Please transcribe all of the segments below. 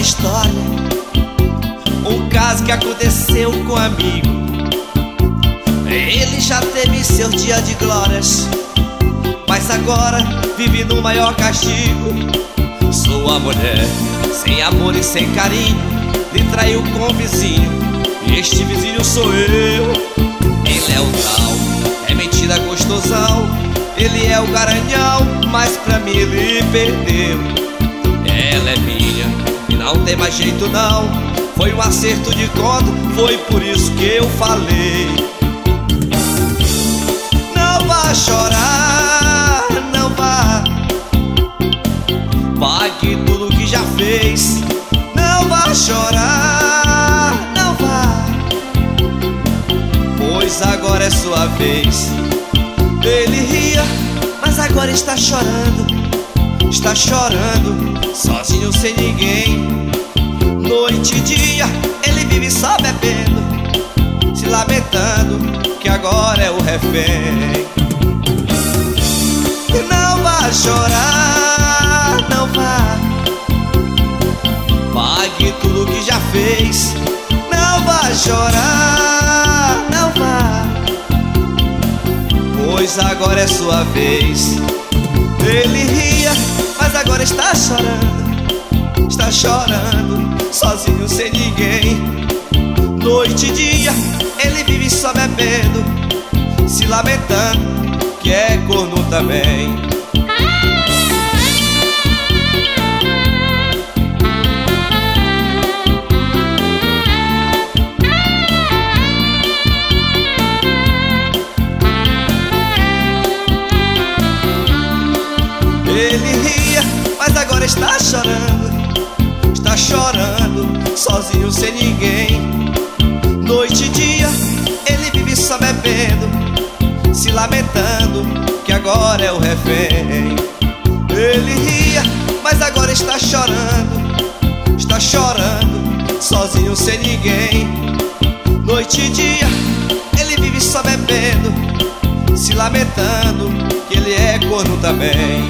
história, um caso que aconteceu com um amigo. Ele já teve seu dia de glórias, mas agora vive no maior castigo. Sua mulher, sem amor e sem carinho, lhe traiu com o vizinho, e este vizinho sou eu. Ele é o tal, é mentira gostosão, ele é o garanhão, mas pra mim ele perdeu. Ela é minha e não tem mais jeito não, foi um acerto de conta, foi por isso que eu falei. Não vá chorar, não vá, pague tudo que já fez. Não vá chorar, não vá, pois agora é sua vez. Ele ria, mas agora está chorando, sozinho sem ninguém. Noite e dia ele vive só bebendo, se lamentando que agora é o refém. Não vá chorar, não vá, pague tudo que já fez. Não vá chorar, não vá, pois agora é sua vez. Ele ria, mas agora está chorando, sozinho sem ninguém. Noite e dia ele vive só bebendo, se lamentando que é corno também. Ele ria, mas agora está chorando, sozinho sem ninguém. Noite e dia ele vive só bebendo, se lamentando que agora é o refém. Ele ria, mas agora está chorando, sozinho sem ninguém. Noite e dia ele vive só bebendo, se lamentando que ele é corno também.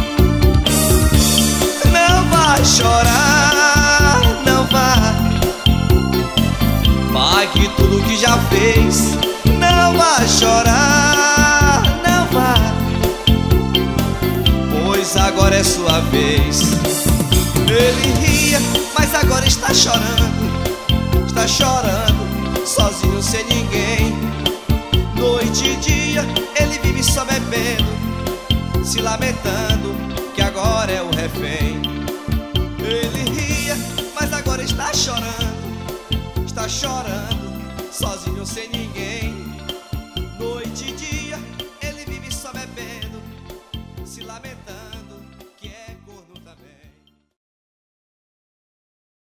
Não vai chorar, não vá, pague tudo que já fez. Não vai chorar, não vá, pois agora é sua vez. Ele ria, mas agora está chorando, sozinho sem ninguém. Noite e dia ele vive só bebendo, se lamentando que agora é o refém. Ele ria, mas agora está chorando, sozinho sem ninguém. Noite e dia